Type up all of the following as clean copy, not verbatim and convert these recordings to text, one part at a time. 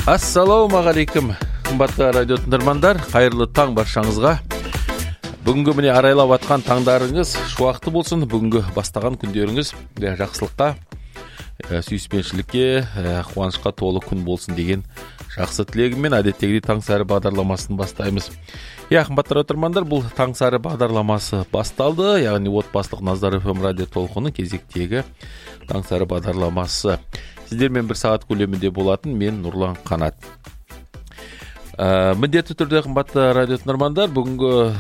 Ассалаумағалейкум, қымбатты радио тыңдармандар, қайырлы таң баршаңызға. Бүгінгі міне арайлап атқан таңдарыңыз шуақты болсын, бүгінгі бастаған күндеріңіз жақсылыққа, сүйіспеншілікке, қуанышқа толы күн болсын деген жақсы тілегіммен әдеттегідей таң сәрі бағдарламасын бастаймыз. Қымбатты радиотыңдармандар, бұл таң сәрі бағдарламасы басталды, яғни отбасылық Назар FM радио толқыны кезектегі таң сәрі бағдарламасы. Сіздермен бір сағат көлемінде болатын мен Нұрлан Қанат. Міндетті түрде қымбатты радио тыңдармандар, бүгінгі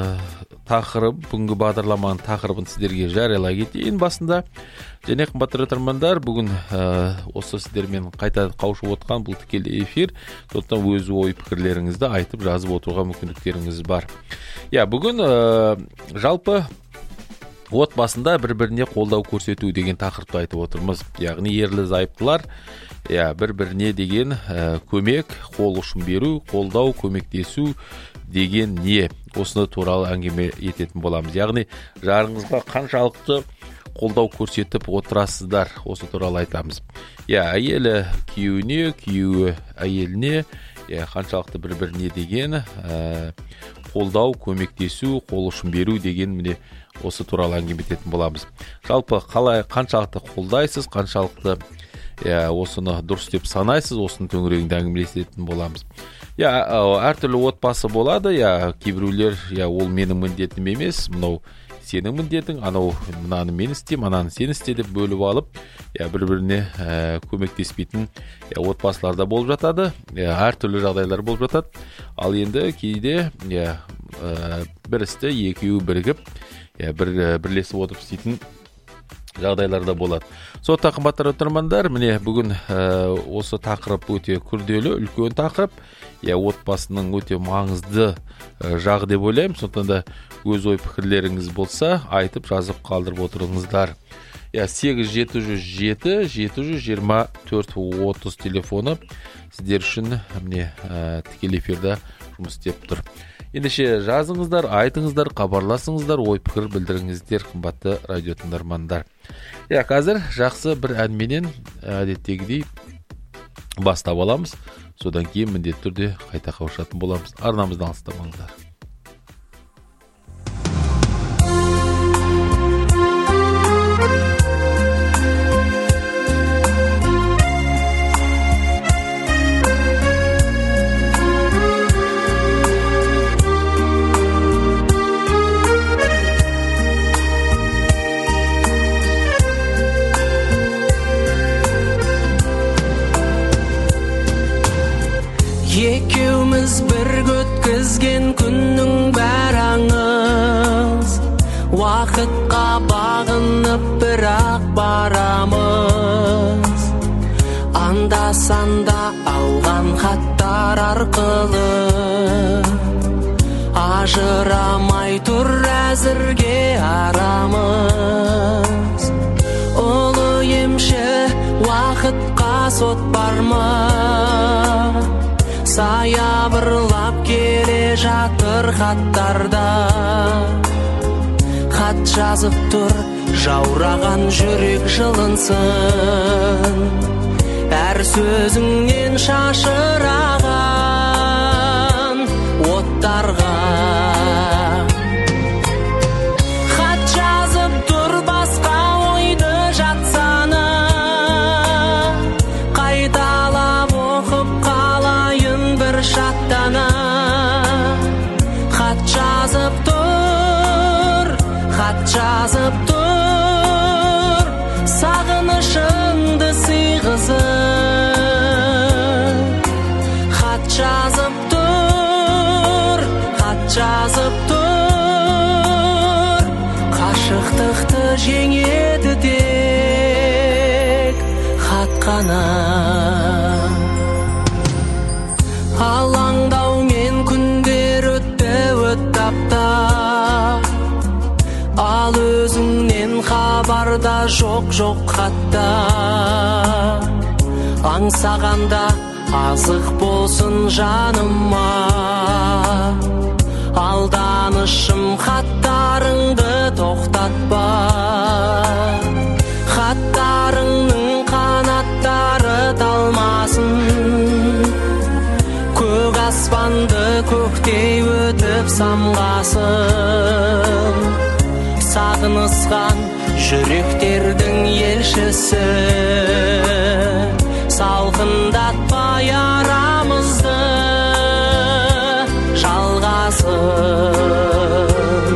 бағдарламаның тақырыбын сіздерге жариялай кетейін басында. Және қымбатты радио тыңдармандар, бүгін осы сіздермен қайта қауышып отқан бұл тікелей эфир, сондықтан өз ой пікірлеріңізді айтып жазып отыруға мүмкіндіктеріңіз бар. Бүгін жалпы отбасында бір-біріне қолдау көрсету деген тақырыпты айтып отырмыз. Яғни ерлі зайыптылар бір-біріне деген көмек, қол ұшын беру, қолдау, көмектесу деген не? Осыны туралы әңгіме ететін боламыз. Яғни жарыңызға қаншалықты қолдау көрсетіп отырасыздар, осы туралы айтамыз. Әйелі күйеуіне, күйеуі әйеліне қаншалықты бір-біріне деген қолдау, көмектесу, қол ұшын беру деген міне осы туралы әңгіме ететін боламыз. Жалпы қалай қаншалықты қолдайсыз, қаншалықты осыны дұрыс деп санайсыз, осының төңірегінде әңгімелесетін боламыз. Әртүрлі отбасы болады, кейбіреулер ол менің міндетім емес, мынау сенің міндетің, анау мынаны мен істеймін, ананы сен істе деп бөліп алып, бір-біріне көмектеспейтін отбасыларда болып жатады, әртүрлі жағдайлар болып жатады. Ал енді кейде бір істі екеуі бірігіп, бірлесіп отырып істейтін жағдайларда болады. Сондықтан қымбатты радиотыңдармандар, міне бүгін осы тақырып өте күрделі, үлкен тақырып, отбасының өте маңызды жағы деп ойлаймын. Сондықтан да өз ой пікірлеріңіз болса, айтып жазып қалдырып отырыңыздар. 8-707-724-30 телефоны сіздер үшін міне тікелей эфирде жұмыс істеп тұр. Ендеше жазыңыздар, айтыңыздар, хабарласыңыздар, ой пікір білдіріңіздер, қымбатты радио тыңдармандар. Қазір жақсы бір әнменен әдеттегідей бастап аламыз. Содан кейін міндетті түрде қайта қауышатын боламыз. Арнамыздан алыстамаңыздар. Екеуміз бір өткізген күннің бәрі аңыз, уақытқа бағынып бірақ барамыз. Анда-санда алған хаттар арқылы ажырамай тұр әзірге арамыз. Ұлы емші уақытқа сот бар ма? Саябырлап келе жатыр хаттарда, хат жазып тұр, жаураған жүрек жылынсын, әр сөзіңнен шашыраған оттарға. Хат жазып тұр басқа ойды жатсаны, қайталап оқып бір шаттана. Хат жазып тұр, сағынышыңды сыйғызып. Хат жазып тұр, қашықтықты жеңеді тек хат қана. Алаңдаумен күндер өтті апта, ал өзіңнен хабарда жоқ хатта. Аңсағанда азық болсын жаныма, алданышым хаттарыңды тоқтатпа. Хаттарыңның қанаттары талмасын, аспанды көктей өтіп самғасын, сағынысқан жүректердің елшісі, салқындатпай арамызды жалғасын.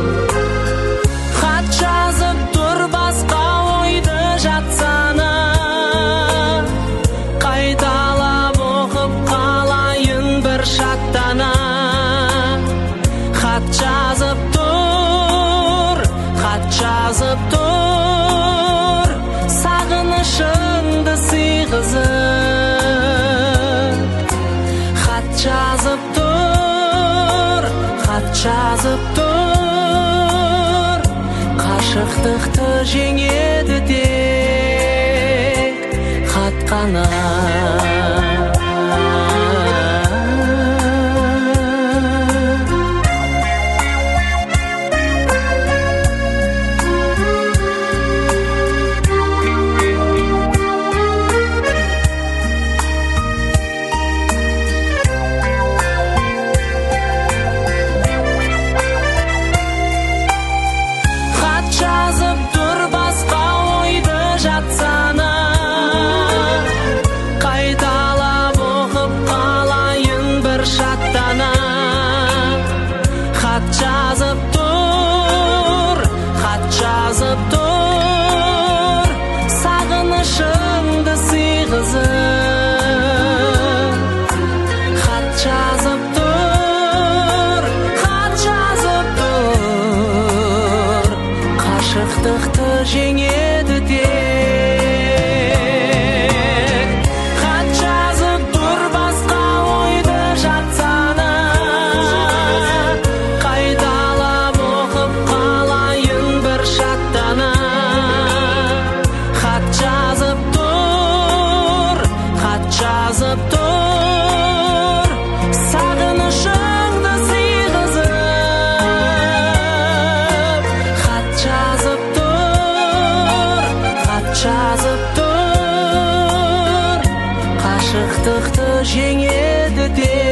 Хат жазып тұр басқа ойды жатсаны, қайталап оқып қалайын бір шаттана. Хат жазып тұр, хат жазып тұр, сағынышыңды сыйғызып. Хат жазып тұр, хат жазып тұр, қашықтықты жеңеді тек хат қана. Жеңеді тек хат жазып тұр, басқа ойды жатсаны, қайталап оқып қалайын бір шаттана. Хат жазып тұр, хат жазып тұр, сағынышыңды сыйғызып. Хат жазып жазып тұр, қашықтықты жеңеді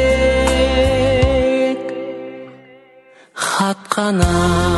тек хат қана.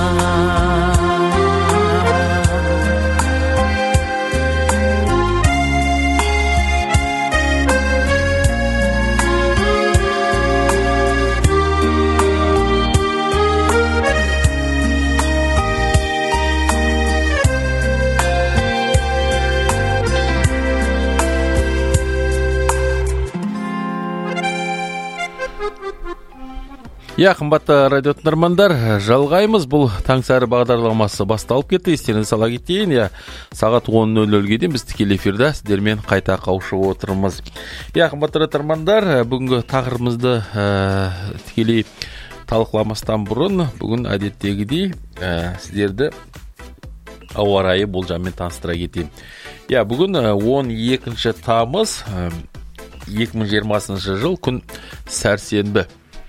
Қымбатты радио тыңдармандар, жалғаймыз. Бұл таңсәрі бағдарламасы басталып кетті. Естеріңізге сала кетейін, сағат 10:00-ге дейін біз тікелей эфирде сіздермен қайта қауышып отырмыз. Қымбатты тыңдармандар, бүгінгі тақырыбымызды тікелей талқыламастан бұрын, бүгін әдеттегідей сіздерді ауа райы болжаммен таныстыра кетейін. Бүгін 12 тамыз 2020 жыл, күн сәрсенбі.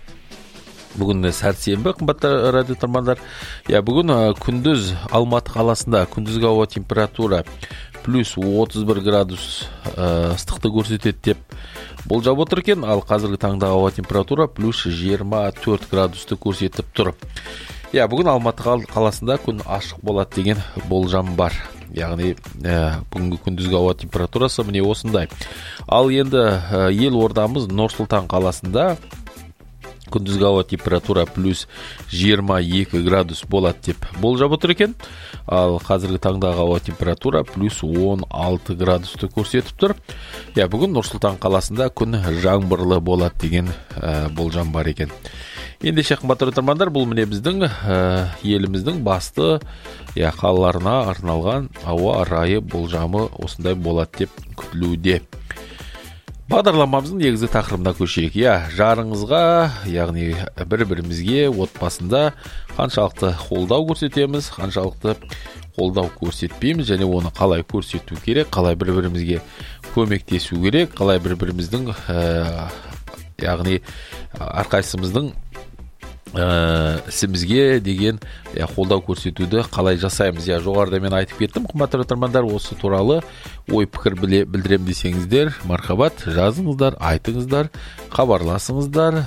Бүгін сәрсенбі, қымбатты радио тыңдармандар. Бүгін күндіз Алматы қаласында күндізгі ауа температура плюс 31 градус ыстықты көрсетеді деп болжап отыр екен. Ал қазіргі таңда ауа температура плюс 24 градусты көрсетіп тұр. Бүгін Алматы қаласында күн ашық болады деген болжам бар. Яғни бүгінгі күндізгі ауа температурасы міне осындай. Ал енді ел ордамыз Нұр-Сұлтан қаласында күндізгі ауа температура плюс 22 градус болады деп болжап отыр екен. Ал қазіргі таңдағы ауа температура плюс 16 градусты көрсетіп тұр. Бүгін Нұр-Сұлтан қаласында күн жаңбырлы болады деген болжам бар екен. Ендеше қымбатты тыңдармандар, бұл міне біздің еліміздің басты қалаларына арналған ауа райы болжамы осындай болады деп күтілуде. Бағдарламамыздың негізгі тақырыбына көшейік. Жарыңызға, яғни бір-бірімізге отбасында қаншалықты қолдау көрсетеміз, қаншалықты қолдау көрсетпейміз, және оны қалай көрсету керек, қалай бір-бірімізге көмектесу керек, қалай бір-біріміздің, яғни әрқайсымыздың ісімізге деген қолдау көрсетуді қалай жасаймыз. Жоғарыда мен айтып кеттім. Қымбатты тыңдармандар, осы туралы ой пікір білдірем десеңіздер, мархабат, жазыңыздар, айтыңыздар, хабарласыңыздар.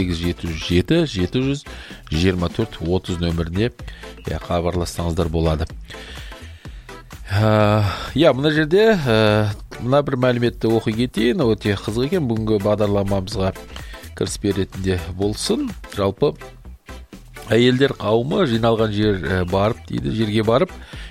877-724-30 нөміріне хабарлассаңыздар болады. Мына жерде мына бір мәліметті оқи кетейін. Өте қызық екен, бүгінгі бағдарламамызға кіріспе ретінде болсын. Жалпы әйелдер қауымы жиналған жерге барып,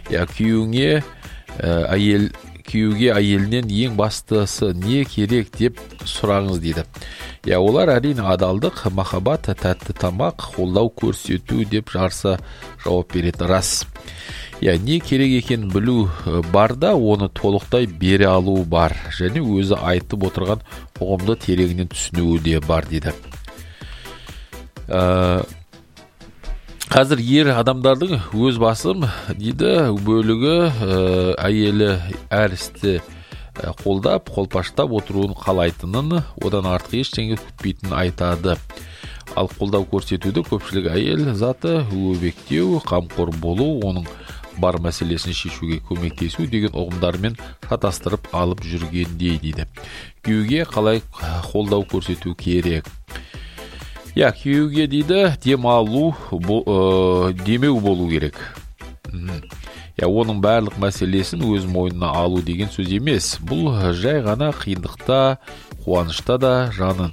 күйеуге әйелінен ең бастысы не керек деп сұраңыз дейді. Олар әрине адалдық, махаббат, тәтті тамақ, қолдау көрсету деп жарыса жауап береді. Рас. Не керек екенін білу бар да, оны толықтай бере алу бар, және өзі айтып отырған ұғымды тереңінен түсінуі де бар дейді. Қазір ер адамдардың өз басым дейді бөлігі әйелі әр істі қолдап, қолпаштап отыруын қалайтынын, одан артық ештеңе күтпейтінін айтады. Ал қолдау көрсетуді көпшілік әйел заты өбектеу, қамқор болу, оның бар мәселесін шешуге көмектесу деген ұғымдармен шатастырып алып жүргендей дейді. Күйеуге қалай қолдау көрсету керек? Күйеуге дейді демеу болу керек. Оның барлық мәселесін өз мойнына алу деген сөз емес. Бұл жай ғана қиындықта, қуанышта да жанынан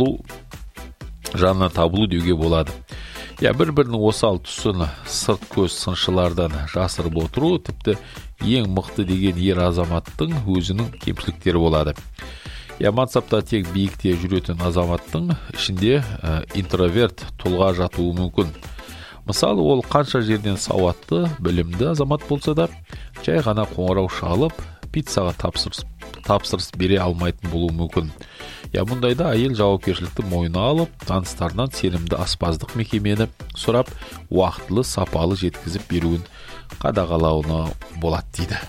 табылу деуге болады. Бір-бірінің осал тұсын сырт көз сыншылардан жасырып отыру, тіпті ең мықты деген ер азаматтың өзінің кемшіліктері болады. Мансапта тек биікте жүретін азаматтың ішінде интроверт тұлға жатуы мүмкін. Мысалы, ол қанша жерден сауатты, білімді азамат болса да, жай ғана қоңырау шалып, пиццаға тапсырыс бере алмайтын болуы мүмкін. Мұндайда әйел жауапкершілікті мойнына алып, таныстарынан сенімді аспаздық мекемені сұрап, уақытылы, сапалы жеткізіп беруін қадағалауына болады дейді.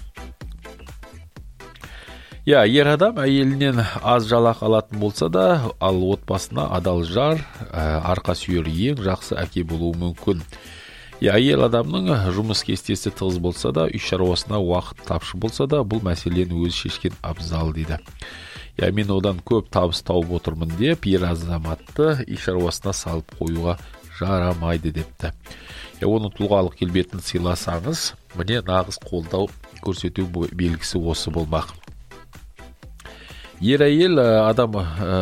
Ер адам әйелінен аз жалақы алатын болса да, ал отбасына адал жар, арқа сүйер ең жақсы әке болуы мүмкін. Әйел адамның жұмыс кестесі тығыз болса да, үй шаруасына уақыт тапшы болса да, бұл мәселені өзі шешкен абзал дейді. Мен одан көп табыс тауып отырмын деп, ер азаматты үй шаруасына салып қоюға жарамайды депті. Оның тұлғалық келбетін сыйласаңыз, міне нағыз қолдау көрсету белгісі осы болмақ. Ер әйел адам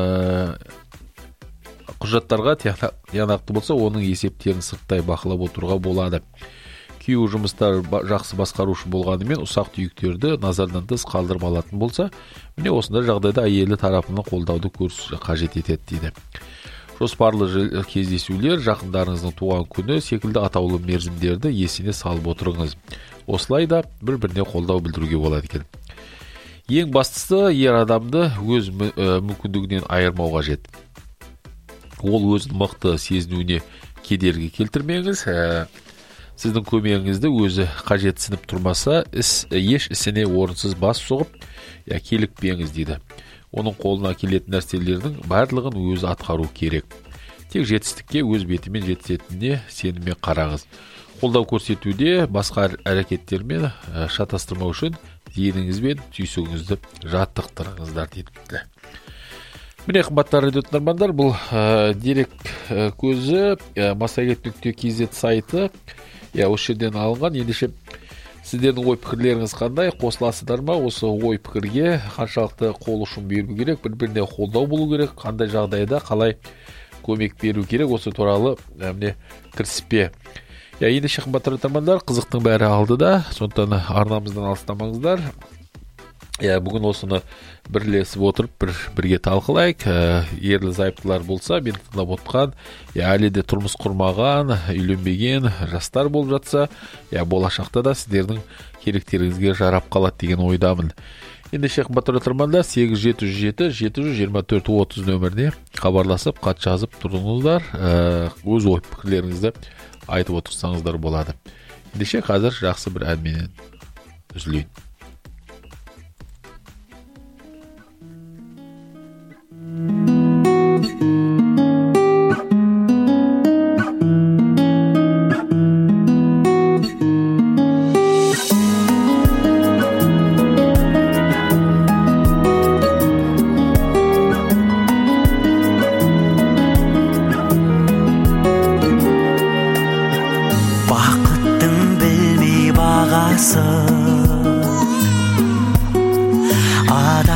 құжаттарға тиянақты болса, оның есептерін сырттай бақылап отыруға болады. Күйеу жұмыстар жақсы басқарушы болғанымен ұсақ түйектерді назардан тыс қалдырып алатын болса, міне осындай жағдайда әйелі тарапынан қолдауды қажет етеді дейді. Жоспарлы кездесулер, жақындарыңыздың туған күні секілді атаулы мерзімдерді есіне салып отырыңыз. Осылай да бір-біріне қолдау білдіруге болады екен. Ең бастысы, ер адамды өз мүмкіндігінен айырмау қажет. Ол өзін мықты сезінуіне кедергі келтірмеңіз. Сіздің көмегіңізді өзі қажетсініп тұрмаса, еш ісіне орынсыз бас соғып, келікпеңіз дейді. Оның қолына келетін нәрселердің барлығын өзі атқару керек. Тек жетістікке өз бетімен жететініне сеніммен қараңыз. Қолдау көрсетуде басқа әрекеттермен шатастырмау үшін зейініңіз бен түйсігіңізді жаттықтырыңыздар дейді. Міне қымбатты радио тыңдармандар, бұл дерек көзі massagет.kz сайты. Осы жерден алынған. Ендеше сіздердің ой пікірлеріңіз қандай? Қосыласыздар ма? Осы ой пікірге қаншалықты қол ұшын беру керек, бір-біріне қолдау болу керек, қандай жағдайда қалай көмек беру керек, осы туралы міне кіріспе. Ендеше қымбатты тыңдармандар, қызықтың бәрі алдыда, сондықтан арнамыздан алыстамаңыздар. Бүгін осыны бірлесіп отырып бірге талқылайық. Ерлі зайыптылар болса, мен тыңдап отқан, әлі де тұрмыс құрмаған, үйленбеген жастар болып жатса, болашақта да сіздердің керектеріңізге жарап қалады деген ойдамын. Ендеше қымбатты тыңдармандар, 877-724-30 нөміріне хабарласып, хат жазып тұрыңыздар, өз ой пікірлеріңізді айтып отырсаңыздар болады. Ендеше қазір жақсы бір әнменен үзілейін.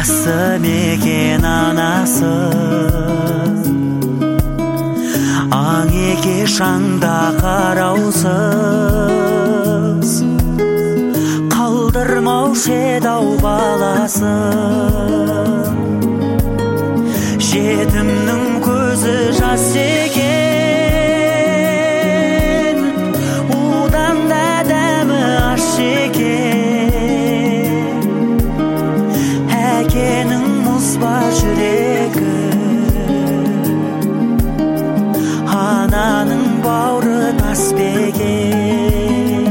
жасым екен анасы, аң еке шаңда қараусыз, қалдырмаушы еді-ау баласын. Жетімнің көзі жас екен, удан да дәмі аш екен. Әкенің мұзба жүрегі, ананың бауыры тас бекен.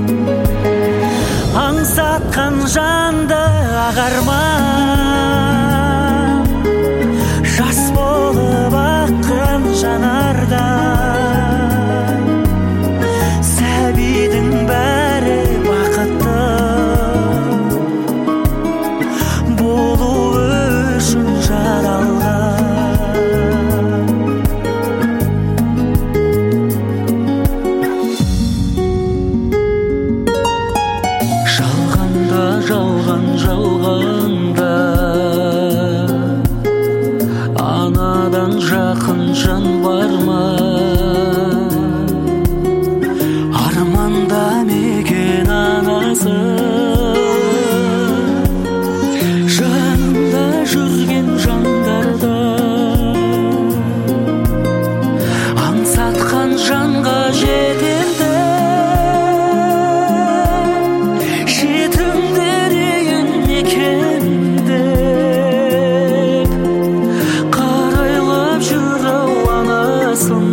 Аңсатқан жанды ағарма, жас болып аққан жанарда. Сәбидің бәрі бақытты болу үшін жаралған. Жалғанда, жалғанда анадан жақын жан бар ма? Арманда мекен анасы, жанында жүрген жандарда. Аңсатқан жанға жетемді, жетімде деген екен деп қарайлап жүр-ау анасын.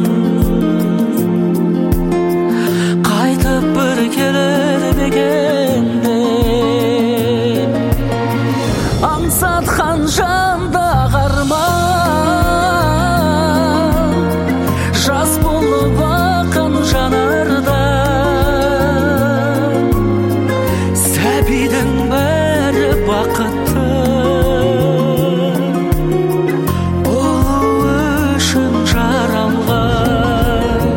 Қайтып бір келер екен деп аңсатқан жанда қарма, жас болып аққан жанарда. Сәбидің бәрі бақытты болу үшін жаралған.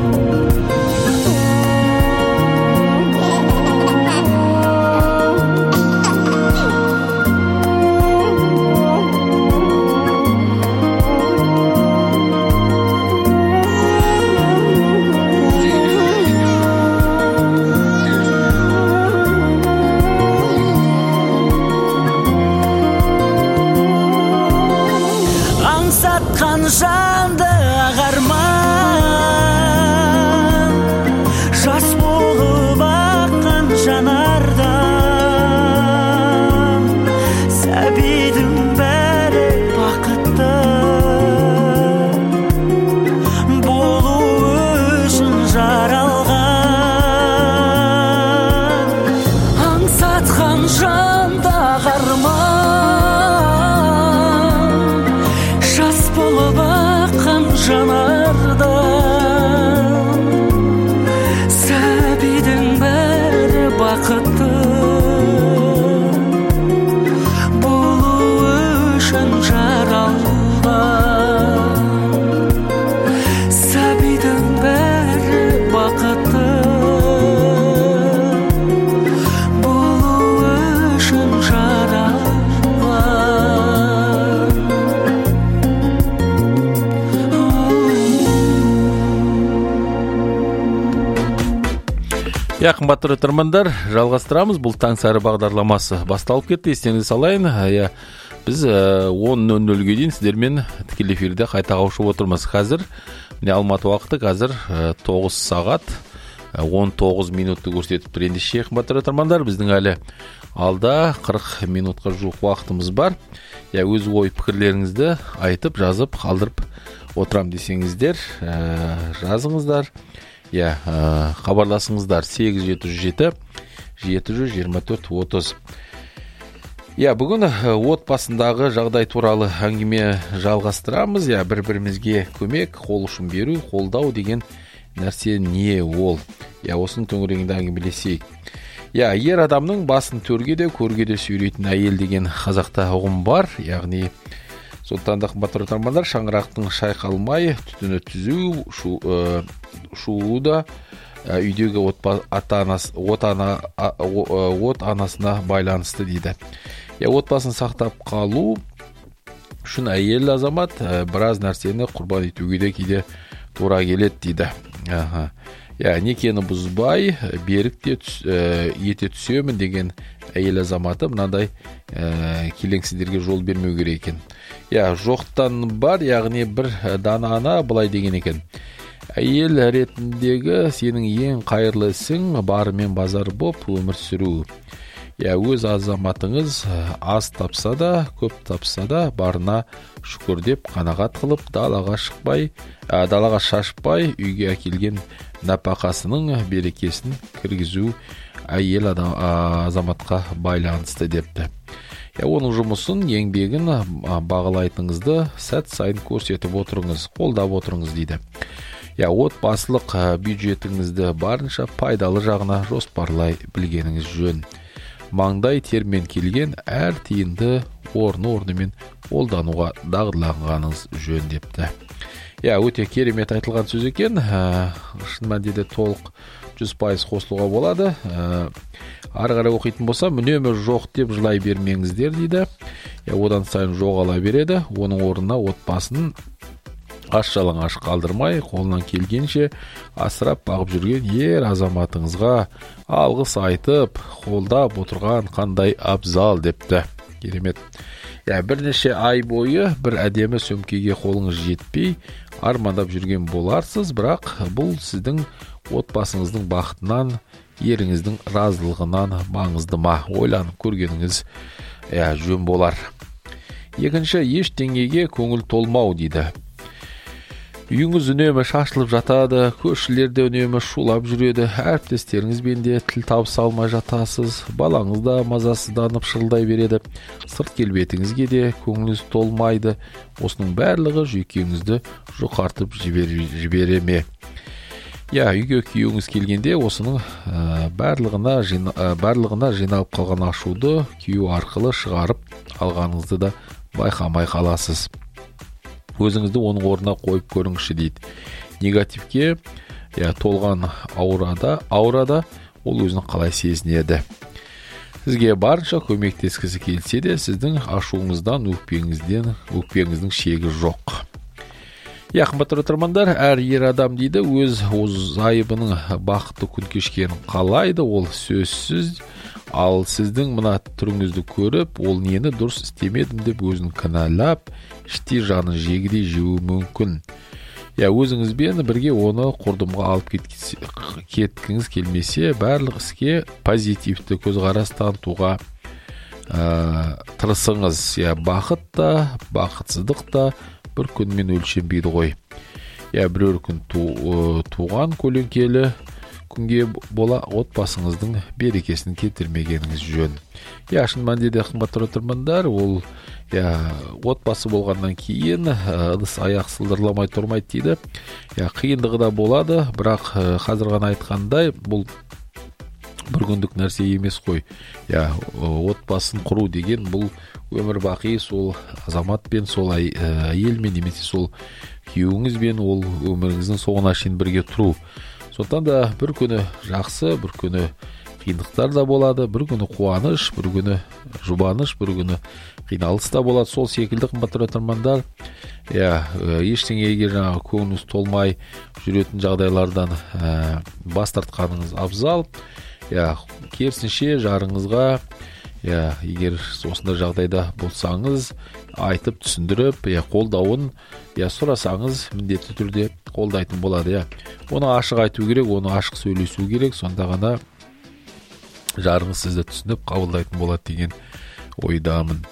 Аңсатқан жанды ағарма, жас болып аққан жанарда. Сәбидің бәрі бақытты болу үшін жаралған. Аңсатқан жанды ағарма, жас болып аққан жанарда. Сәбидің бәрі бақытты болу үшін жаралған. Сәбидің бәрі бақытты болу үшін жаралған. Қымбатты тыңдармандар, жалғастырамыз. Бұл таң сары бағдарламасы басталып кетті. Естеріңізге салайын, біз 10:00-ге дейін сіздермен тікелей эфирде қайта қауышып отырмыз. Қазір міне Алматы уақыты қазір 9 сағат 19 минутты көрсетіп тұр. Ендеше қымбатты тыңдармандар, біздің әлі алда 40 минутқа жуық уақытымыз бар. Өз ой пікірлеріңізді айтып, жазып, қалдырып отырам десеңіздер, жазыңыздар. Хабарласыңыздар 877 724 30. Бүгін отбасындағы жағдай туралы әңгіме жалғастырамыз. Бір-бірімізге көмек, қол ұшын беру, қолдау деген нәрсе не ол? Осының төңірегінде әңгімелесейік. Ер адамның басын төрге де, көрге де сүйрейтін әйел деген қазақта ұғым бар. Яғни сондықтан да қымбатты тыңдармандар, шаңырақтың шайқалмай түтіні түзу, шуы да үйдегі от анасына байланысты дейді. Отбасын сақтап қалу үшін әйел азамат біраз нәрсені құрбан етуге де кейде тура келеді дейді. Некені бұзбай берік те ете түсемін деген әйел азаматы мынандай келеңсіздерге жол бермеу керек екен. Жоқтан бар, яғни бір дана ана былай деген екен: әйел ретіндегі сенің ең қайырлы ісің барымен базар боп өмір сүру. Өз азаматыңыз аз тапса да, көп тапса да барына шүкір деп қанағат қылып, далаға шашпай үйге әкелген нәпақасының берекесін кіргізу әйел азаматқа байланысты депті. Оның жұмысын, еңбегін бағалайтыңызды сәт сайын көрсетіп отырыңыз, қолдап отырыңыз дейді. Отбасылық бюджетіңізді барынша пайдалы жағына жоспарлай білгеніңіз жөн. Маңдай термен келген әр тиынды орны-орнымен қолдануға дағдыланғаныңыз жөн депті. Өте керемет айтылған сөз екен. Шын мәнінде толық 100% қосылуға болады. Ары қарай оқитын болсам, үнемі жоқ деп жылай бермеңіздер дейді. Одан сайын жоғала береді. Оның орнына отбасын аш-жалаңаш қалдырмай, қолынан келгенше асырап бағып жүрген ер азаматыңызға алғыс айтып, қолдап отырған қандай абзал депті. Керемет. Бірнеше ай бойы бір әдемі сөмкеге қолыңыз жетпей армандап жүрген боларсыз, бірақ бұл сіздің отбасыңыздың бақытынан, еріңіздің разылығынан маңызды ма? Ойланып көргеніңіз жөн болар. Екінші, ештеңеге көңіл толмау дейді. Үйіңіз үнемі шашылып жатады, көршілерде үнемі шулап жүреді, әріптестеріңізбен де тіл табыса алмай жатасыз, балаңыз да мазасызданып шырылдай береді, сырт келбетіңізге де көңіліңіз толмайды. Осының барлығы жүйкеңізді жұқартып жібере ме? Үйге күйеуіңіз келгенде осының барлығына жиналып қалған ашуды күйеу арқылы шығарып алғаныңызды да байқамай қаласыз. Өзіңізді оның орнына қойып көріңізші дейді. Негативке толған аурада ол өзін қалай сезінеді. Сізге барынша көмектескісі келсе де, сіздің ашуыңыздан өкпеңіздің шегі жоқ. Қымбатты тыңдармандар, әр ер адам дейді өз зайыбының бақытты күн кешкенін қалайды, ол сөзсіз. Ал сіздің мына түріңізді көріп, ол нені дұрыс істемедім деп өзін кінәлап, іштей жанын жегідей жеуі мүмкін. Өзіңізбен бірге оны құрдымға алып кеткіңіз келмесе, барлық іске позитивті көзқарас танытуға тырысыңыз. Бақыт та, бақытсыздық та бір күнмен өлшенбейді ғой. Бір күн туған көлеңкелі күнге бола отбасыңыздың берекесін кетірмегеніңіз жөн. Шын мәнінде қымбатты тыңдармандар, ол отбасы болғаннан кейін ыдыс аяқ сылдырламай тұрмайды дейді. Қиындығы да болады, бірақ қазір ғана айтқандай, бұл бір күндік нәрсе емес қой. Отбасын құру деген бұл өмір бақи сол азаматпен, сол әйелмен, немесе сол күйеуіңізбен ол өміріңіздің соңына шейін бірге тұру. Сондықтан да бір күні жақсы, бір күні қиындықтар да болады, бір күні қуаныш, бір күні жұбаныш, бір күні қиналыс та болады. Сол секілді қымбатты тыңдармандар, ештеңеге көңіліңіз толмай жүретін жағдайлардан бас тартқаныңыз абзал. Керісінше жарыңызға, егер осындай жағдайда болсаңыз, айтып түсіндіріп, қолдауын сұрасаңыз, міндетті түрде қолдайтын болады. Оны ашық айту керек, оны ашық сөйлесу керек, сонда ғана жарыңыз сізді түсініп қабылдайтын болады деген ойдамын.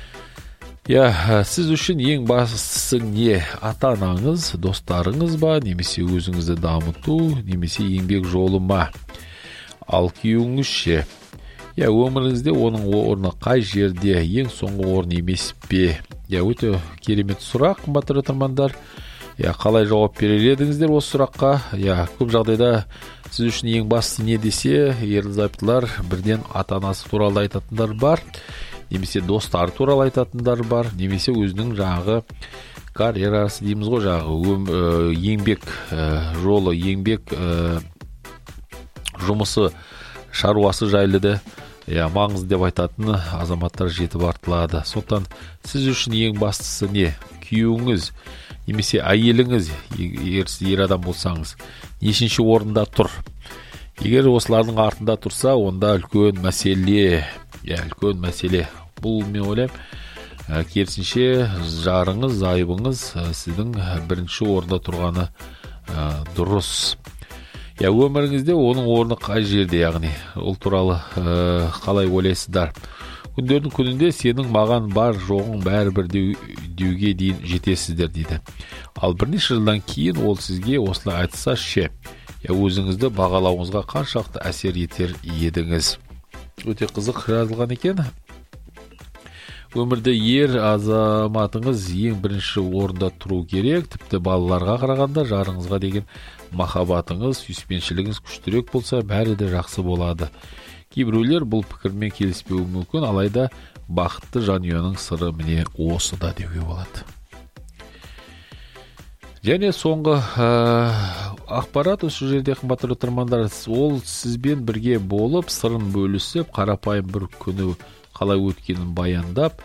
Сіз үшін ең бастысы не? Ата-анаңыз, достарыңыз ба, немесе өзіңізді дамыту, немесе еңбек жолы ма? Ал күйеуіңіз ше? Өміріңізде оның орны қай жерде? Ең соңғы орын емес пе? Өте керемет сұрақ, қымбатты тыңдармандар. Қалай жауап берер едіңіздер осы сұраққа? Көп жағдайда сіз үшін ең бастысы не десе, ерлі-зайыптылар бірден ата-анасы туралы айтатындар бар, немесе достары туралы айтатындар бар, немесе өзінің жағы карьерасы дейміз ғой, жағы еңбек жолы, еңбек жұмысы, шаруасы жайлы да маңызды деп айтатын азаматтар жетіп артылады. Сондықтан сіз үшін ең бастысы не? Күйеуіңіз немесе әйеліңіз, егер сіз ер адам болсаңыз, нешінші орында тұр? Егер осылардың артында тұрса, онда үлкен мәселе. Үлкен мәселе. Бұл мен ойлаймын, керісінше жарыңыз, айыбыңыз сіздің бірінші орында тұрғаны дұрыс. Өміріңізде оның орны қай жерде, яғни ол туралы қалай ойлайсыздар? Күндердің күнінде сенің маған бар жоғың бәрібір деуге дейін жетесіздер дейді. Ал бірнеше жылдан кейін ол сізге осылай айтса ше, өзіңізді бағалауыңызға қаншалықты әсер етер едіңіз? Өте қызық жазылған екен. Өмірде ер азаматыңыз ең бірінші орында тұру керек. Тіпті балаларға қарағанда жарыңызға деген махаббатыңыз, сүйіспеншілігіңіз күштірек болса, бәрі де жақсы болады. Кейбіреулер бұл пікірмен келіспеуі мүмкін, алайда бақытты жанұяның сыры міне осыда деуге болады. Және соңғы ақпарат осы жерде, қымбатты тыңдармандар, ол сізбен бірге болып, сырын бөлісіп, қарапайым бір күні қалай өткенін баяндап,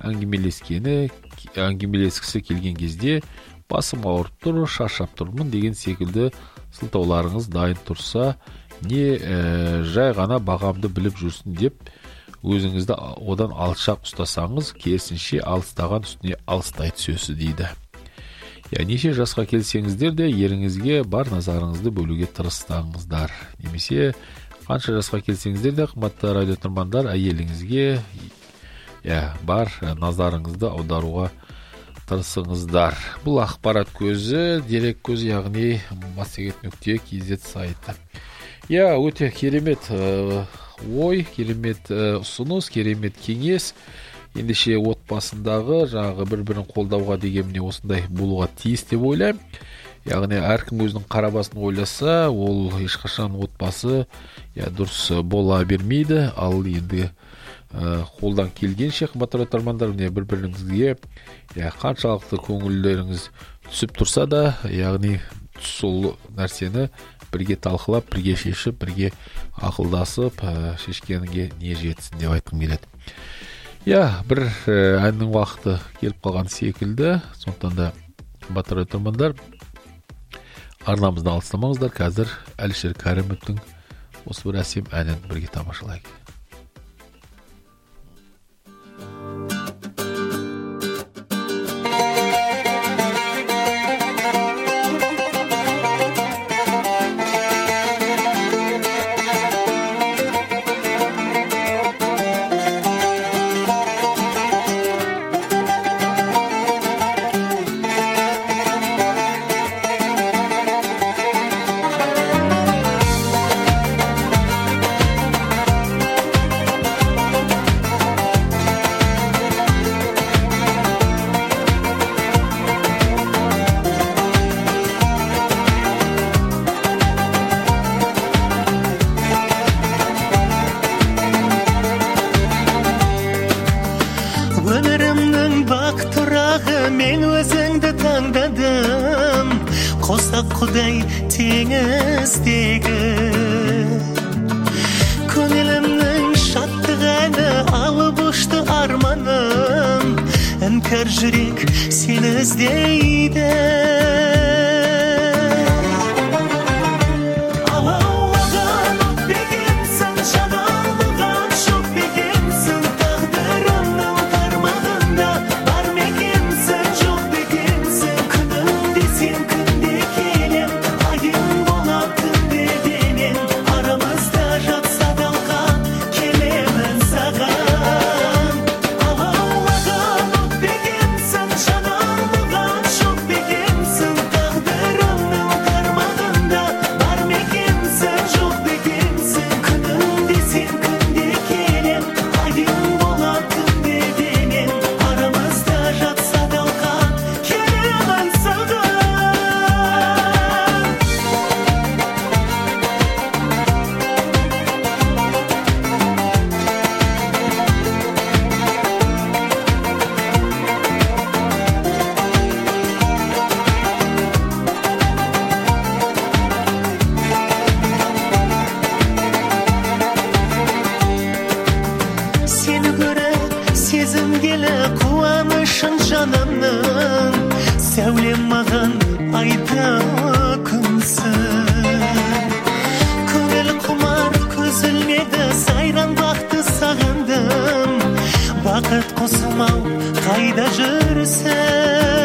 әңгімелескісі келген кезде басым ауырып тұр, шаршап тұрмын деген секілді сылтауларыңыз дайын тұрса, не жай ғана бағамды біліп жүрсін деп өзіңізді одан алшақ ұстасаңыз, керісінше алыстаған үстіне алыстай түсесіз дейді. Неше жасқа келсеңіздер де еріңізге бар назарыңызды бөлуге тырыссаңыздар. Немесе қанша жасқа келсеңіздер де, қымбатты радио тыңдармандар, әйеліңізге бар назарыңызды аударуға тырысыңыздар. Бұл ақпарат көзі, дерек көзі, яғни massagет.kz сайты. Өте керемет ой, керемет ұсыныс, керемет кеңес. Ендеше отбасындағы жаңағы бір-бірін қолдауға дегеніне осындай болуға тиіс деп ойлаймын. Яғни әркім өзінің қарабасын ойласа, ол ешқашан отбасы дұрыс бола бермейді. Ал енді қолдан келгенше, қымбатты тыңдармандар, бір-біріңізге қаншалықты көңілдеріңіз түсіп тұрса да, яғни сол нәрсені бірге талқылап, бірге шешіп, бірге ақылдасып, шешкенге не жетсін деп айтқым келеді. Бір әннің уақыты келіп қалған секілді. Сондықтан да, қымбатты тыңдармандар, арнамыздан алыстамаңыздар. Қазір Әлішер Кәрімовтың осы бір әсем әнін бірге тамашалайық. Құдай теңіздегі көңілімнің шаттық әні, алып ұшты арманым, іңкәр жүрек сені іздейді. сезім келі қуанышын жанымның, сәулем маған айда күнсің. Көңіл құмар көзілмеді, сайран бақты сағындым, бақыт қосылмау қайда жүрсің?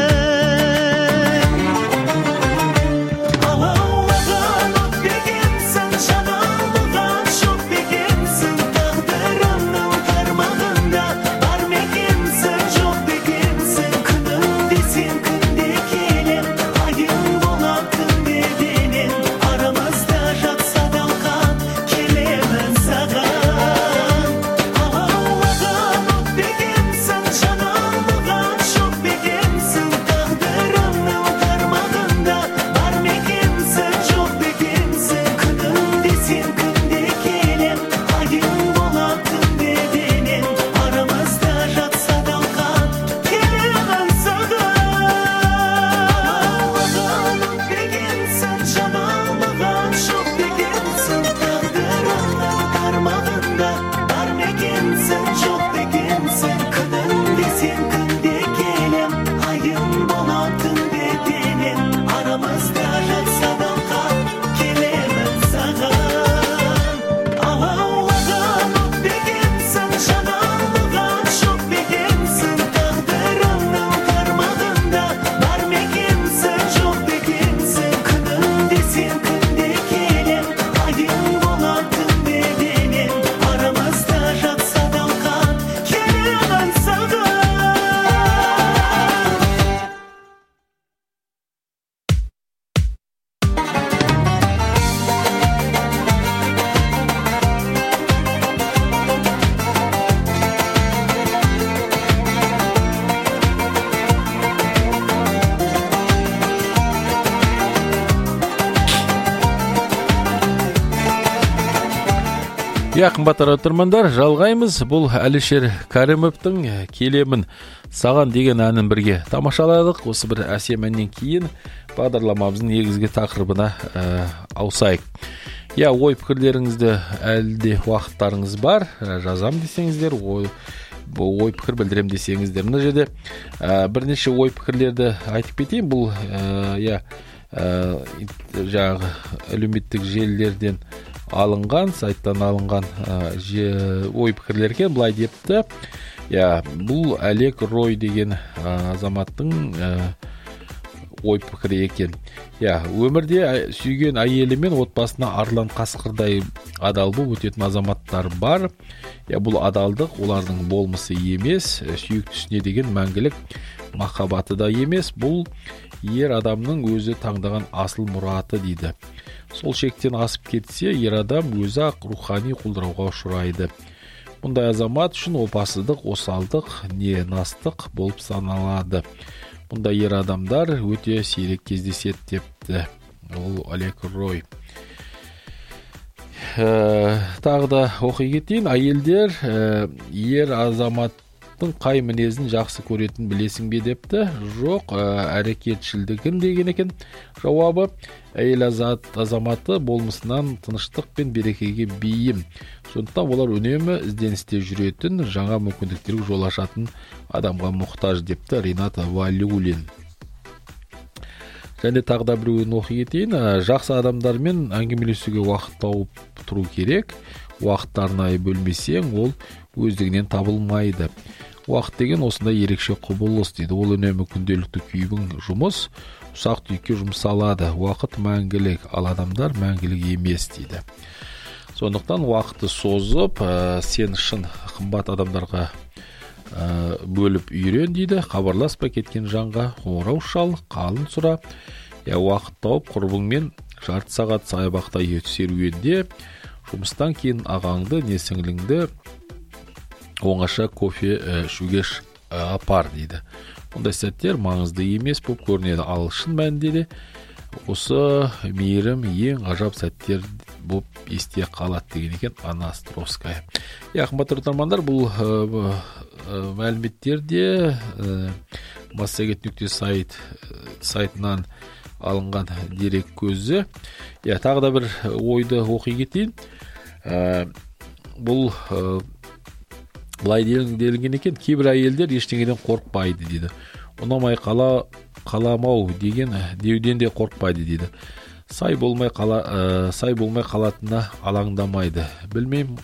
Қымбатты тыңдармандар, жалғаймыз. Бұл Әлішер Кәрімовтың «Келемін саған» деген әнін бірге тамашаладық. Осы бір әсем әннен кейін бағдарламамыздың негізгі тақырыбына ауысайық. Ой пікірлеріңізді әлде уақыттарыңыз бар, жазам десеңіздер, ой пікір білдірем десеңіздер, мына жерде бірнеше ой пікірлерді айтып кетейін. Бұл жаңағы әлеуметтік желілерден алынған, сайттан алынған ой пікірлерге былай депті. Бұл Олег Рой деген азаматтың ой пікірі екен. Өмірде сүйген әйелі мен отбасына арлан қасқырдай адал болып өтетін азаматтар бар. Бұл адалдық олардың болмысы емес, сүйіктісіне деген мәңгілік махаббаты да емес. Бұл ер адамның өзі таңдаған асыл мұраты дейді. Сол шектен асып кетсе, ер адам өзі ақ рухани құлдырауға ұшырайды. Мұндай азамат үшін опасыздық, осалдық, не настық болып саналады. Мұндай ер адамдар өте сирек кездеседі депті. Ол Олег Рой. Тағы да оқи кетейін. Әйелдер ер азаматтың қай мінезін жақсы көретін білесің бе депті. Жоқ, әрекетшілдігін деген екен. Жауабы: әйел азаматы болмысынан тыныштық пен берекеге бейім. Сондықтан олар үнемі ізденісте жүретін, жаңа мүмкіндіктерге жол ашатын адамға мұқтаж депті Ринат Валиулин. Және тағы да біреуін оқи кетейін. Жақсы адамдармен әңгімелесуге уақыт тауып тұру керек. Уақытты арнайы бөлмесең, ол өздігінен табылмайды. Уақыт деген осындай ерекше құбылыс дейді. Ол үнемі күнделікті күйбің жұмыс, ұсақ түйекке жұмсалады. Уақыт мәңгілік, ал адамдар мәңгілік емес дейді. Сондықтан уақытты созып, сен шын қымбат адамдарға бөліп үйрен дейді. Хабарласпай кеткен жанға қоңырау шал, қалын сұра. Уақыт тауып құрбыңмен жарты сағат саябақта серуенде, жұмыстан кейін ағаңды не сіңліңді оңаша кофе ішуге апар дейді. Мұндай сәттер маңызды емес болып көрінеді, ал шын мәнінде де осы мейірім ең ғажап сәттер болып есте қалады деген екен Анна Островская. Қымбатты тыңдармандар, бұл мәліметтерде Массагет.сайт сайтынан алынған дерек көзі. Тағы да бір ойды оқи кетейін. Бұл Былай делінген екен, кейбір әйелдер ештеңеден қорықпайды дейді. Ұнамай қаламау деген деуден де қорықпайды дейді. Сай болмай қалатынына алаңдамайды. Білмей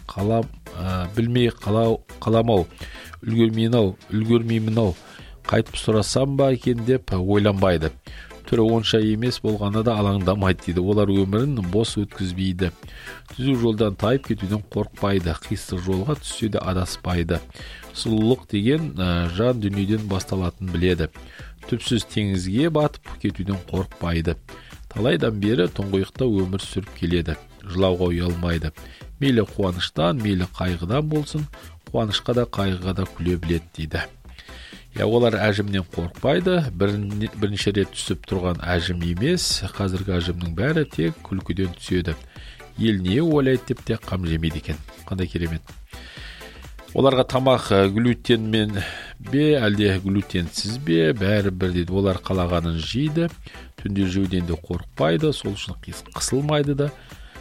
қаламау, үлгермеймін-ау, қайтып сұрасам ба екен деп ойланбайды. Түрі онша емес болғаны да алаңдамайды дейді. Олар өмірін бос өткізбейді. Түзу жолдан тайып кетуден қорықпайды. Қисық жолға түссе де адаспайды. Сұлулық деген жан дүниеден басталатын біледі. Түпсіз теңізге батып кетуден қорықпайды. Талайдан бері тұңғиықта өмір сүріп келеді. Жылауға ұялмайды. Мейлі қуаныштан, мейлі қайғыдан болсын, қуанышқа да қайғыға да күле біледі дейді. Олар әжімнен қорықпайды. Бірінші рет түсіп тұрған әжім емес, қазіргі әжімнің бәрі тек күлкіден түседі. Ел не ойлайды деп те қам жемейді екен. Қандай керемет. Оларға тамақ глютенмен бе, әлде глютенсіз бе, бәрі бір дейді. Олар қалағанын жейді, түнде жеуден де қорықпайды, сол үшін қысылмайды да.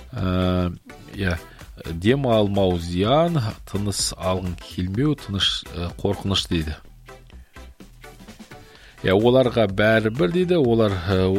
Дем алмау зиян, тыныс алғың келмеу, қорқыныш дейді. Оларға бәрі бір дейді. Олар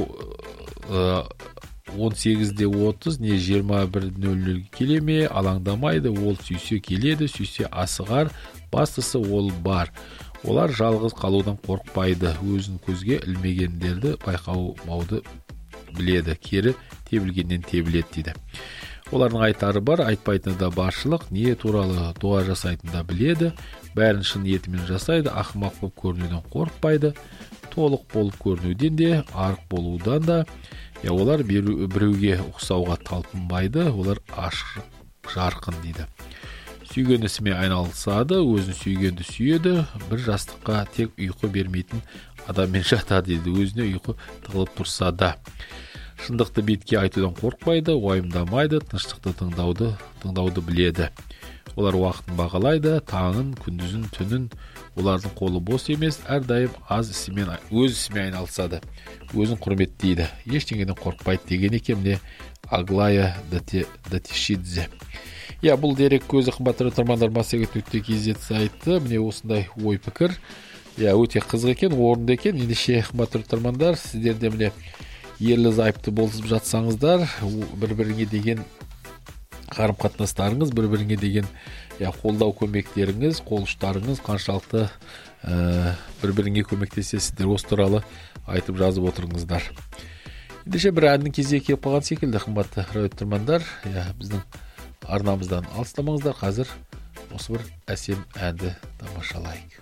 18:30 не 21:00 келе ме, алаңдамайды. Ол сүйсе келеді, сүйсе асығар, бастысы ол бар. Олар жалғыз қалудан қорықпайды. Өзін көзге ілмегендерді байқамауды біледі. Кері тебілгеннен тебіледі дейді. Олардың айтары бар, айтпайтыны да баршылық, не туралы дуа жасайтын да біледі. Бәрін шын ниетімен жасайды, ақымақ болып көрінуден қорықпайды. Толық болып көрінуден де, арық болудан да. Олар біреуге ұқсауға талпынбайды. Олар ашық, жарқын дейді. Сүйген ісімен айналысады, өзін сүйгенді сүйеді. Бір жастыққа тек ұйқы бермейтін адаммен жатады дейді. Өзіне ұйқы тығылып тұрса да. Шындықты бетке айтудан қорықпайды, уайымдамайды, тыныштықты тыңдауды біледі. Олар уақытын бағалайды, таңын, күндізін, түнін. Олардың қолы бос емес, әрдайым өз ісімен айналысады. Өзін құрметтейді. Ештеңеден қорықпайды деген екен міне Аглая Датишидзе. Бұл дерек көзі қымбатты тыңдармандар massagет.kz сайты. Міне осындай ой пікір. Өте қызық екен, орынды екен. Ендеше қымбатты тыңдармандар, сіздер де міне ерлі зайыпты болысып жатсаңыздар, бір-біріңе деген қарым-қатынастарыңыз, бір-біріңе деген қолдау көмектеріңіз, қол ұштарыңыз қаншалықты бір-біріңе көмектесесіздер, осы туралы айтып жазып отырыңыздар. Ендеше бір әннің кезегі келіп қалған секілді, қымбатты радиотыңдармандар, біздің арнамыздан алыстамаңыздар. Қазір осы бір әсем әнді тамашалайық.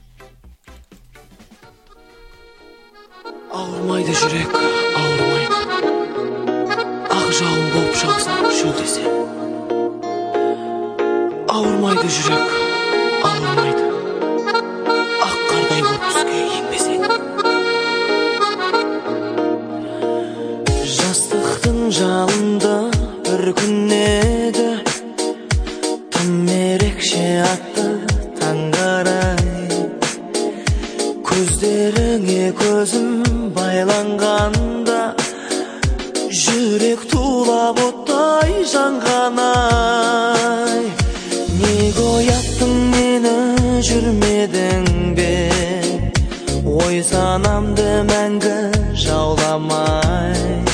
Ауырмайды жүрек, ауырмайды. Ақ жауын болып жауса шөлдесе. Ауырмайды жүрек, ауырмайды. Ақ қардай болып түске енбесе. Жастықтың жалында бір күн еді, тым ерекше атты таңғарай. Көздеріңе көзім байланғанда, жүрек тулап оттай жанғанай. Неге ояттың мені, жүрмедің бе? Ой санамды мәңгі жауламай.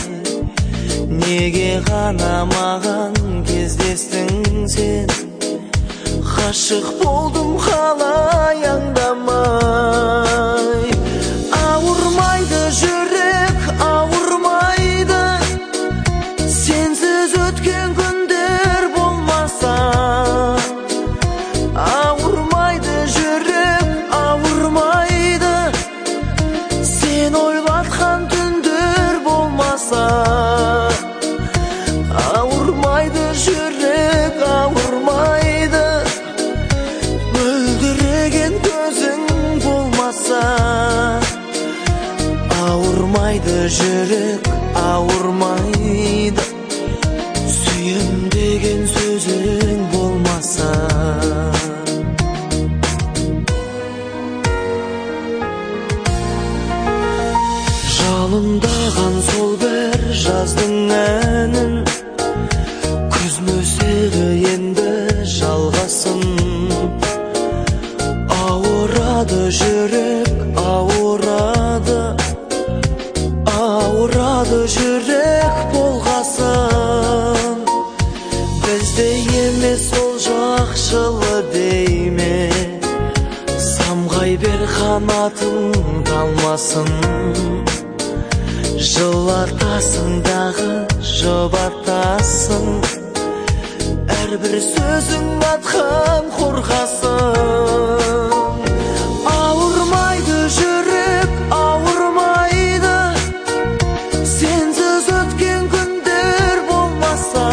Неге ғана маған кездестің сен? Ғашық болдым қалай аңдамай. Ауырмайды жүрек, ауырмайды. Сенсіз өткен күндер болмаса. Ауырмайды жүрек, ауырмайды. Сен ойлатқан түндер болмаса. Ауырмайды жүрек, ауырмайды. Мөлдіреген көзің болмаса. Ауырмайды жүрек, ауырмайды. Сүйем деген сөзің болмаса. Жалындаған сол бір жаздың әнін, күз мөсегі енді жалғасын. Ауырады жүрек, ауырады жүрек болғасын. Бізде емес ол жақшылы дейме, самғай бер қанатың талмасын. Жылатасың дағы жұбатасың, әрбір сөзің атқан қорғасын. Ауырмайды жүрек, ауырмайды, сенсіз өткен күндер болмаса.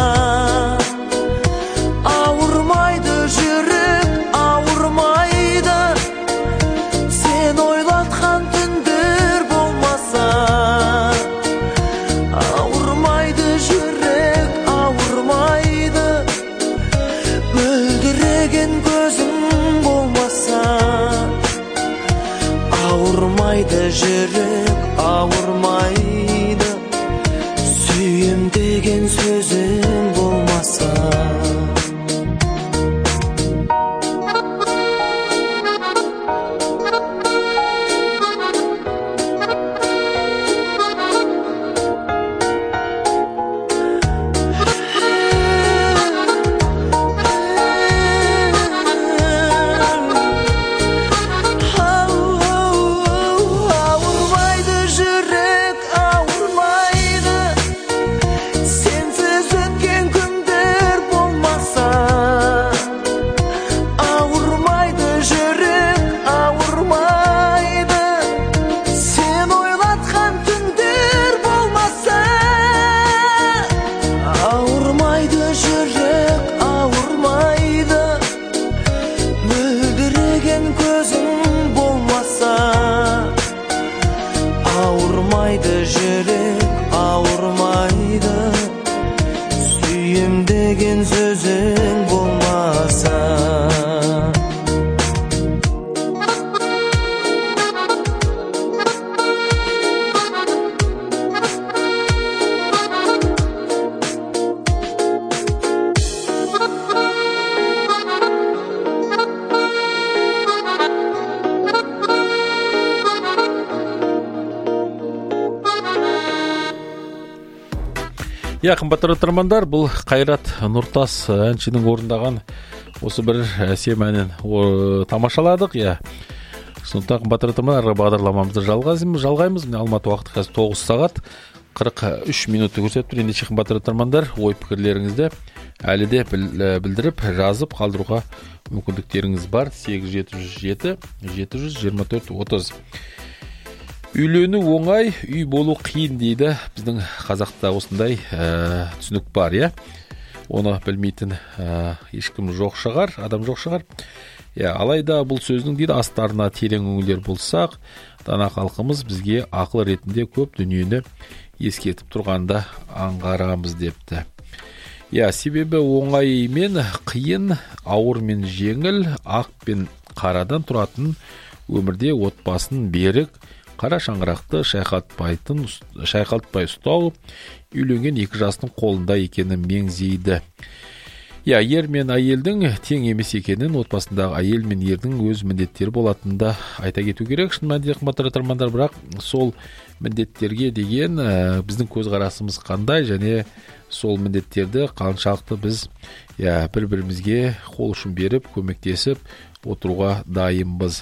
Ауырмайды жүрек, ауырмайды, сен ойлатқан түндер болмаса. Ауырмайды жүрек, ауырмайды, мөлдіреген көзің болмаса. Ауырмайды жүрек, ауырмайды, сүйем деген сөзің болмаса. Ауырмайды жүрек, ауырмайды, сүйем деген сөзің болмаса. Қымбатты тыңдармандар, бұл Қайрат Нұртас әншінің орындаған осы бір әсем әнін тамашаладық. Сондықтан қымбатты тыңдармандар, бағдарламамызды жалғаймыз. Алматы уақыты қазір 9 сағат 43 минутты көрсетіп тұр. Ендеше қымбатты тыңдармандар, ой пікірлеріңізді әлі де білдіріп, жазып қалдыруға мүмкіндіктеріңіз бар. 8707 724 30. Үйлену оңай, үй болу қиын дейді. Біздің қазақта осындай түсінік бар, Оны білмейтін ешкім жоқ шығар, адам жоқ шығар. Алайда бұл сөздің дейді астарына терең үңілер болсақ, дана халқымыз бізге ақыл ретінде көп дүниені ескертіп тұрғанда аңғарамыз депті. Себебі оңай мен қиын, ауыр мен жеңіл, ақ пен қарадан тұратын өмірде отбасын берік, қара шаңырақты шайқалтпай ұстау үйленген екі жастың қолында екені меңзейді. Ер мен әйелдің тең емес екенін, отбасындағы әйел мен ердің өз міндеттері болатынында айта кету керек. Шын мәнінде қымбатты тыңдармандар, бірақ сол міндеттерге деген біздің көзқарасымыз қандай, және сол міндеттерді қаншалықты біз бір-бірімізге қол ұшын беріп, көмектесіп отыруға дайынбыз.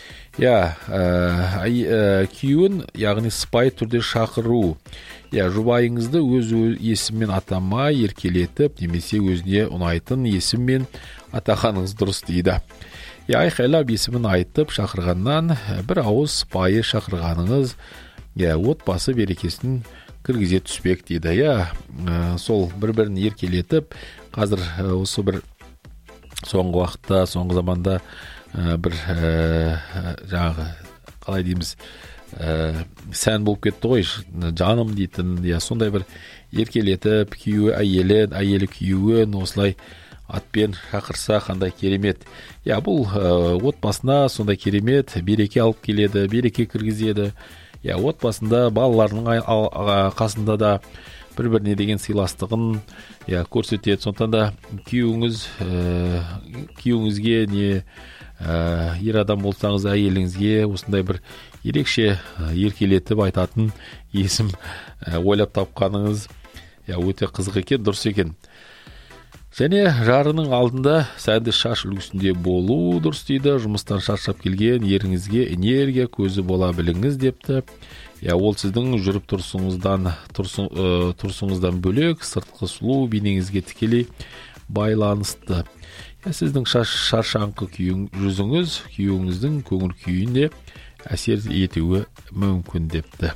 Күйеуін, яғни сыпайы түрде шақыру. Жұбайыңызды өз есіммен атамай еркелетіп, немесе өзіне ұнайтын есіммен атағаныңыз дұрыс дейді. Айқайлап есімін айтып шақырғаннан бір ауыз сыпайы шақырғаныңыз отбасы берекесін кіргізе түспек дейді. Сол бір-бірін еркелетіп, қазір осы бір соңғы уақытта, соңғы заманда бір жаңағы қалай дейміз, сән болып кетті ғой, жаным дейтін, сондай бір еркелетіп, күйеуі әйелін, әйелі күйеуін осылай атпен шақырса қандай керемет. Бұл отбасына сондай керемет береке алып келеді, береке кіргізеді. Отбасында балаларының қасында да бір-біріне деген сыйластығын көрсетеді. Сондықтан да күйеуіңізге не ер адам болсаңыз әйеліңізге осындай бір ерекше еркелетіп айтатын есім ойлап тапқаныңыз өте қызық екен, дұрыс екен. Және жарының алдында сәнді шаш үлгісінде болу дұрыс дейді. Жұмыстан шаршап келген еріңізге энергия көзі бола біліңіз депті. Ол сіздің жүріп тұрсыңыздан бөлек сыртқы сұлу бейнеңізге тікелей байланысты. Сіздің шаршаңқы жүзіңіз күйеуіңіздің көңіл күйіне әсер етуі мүмкін депті.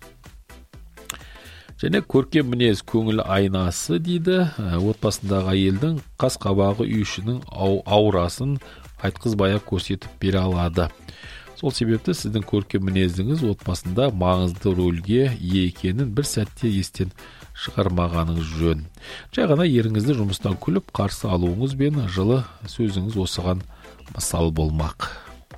Және көркем мінез көңіл айнасы дейді. Отбасындағы әйелдің қас-қабағы үй ішінің аурасын айтқызбай көрсетіп бере алады. Сол себепті сіздің көркем мінезіңіз отбасында маңызды рөлге ие екенін бір сәтте естен шығармағаныңыз жөн. Жай ғана еріңізді жұмыстан күліп қарсы алуыңыз бен жылы сөзіңіз осыған мысал болмақ.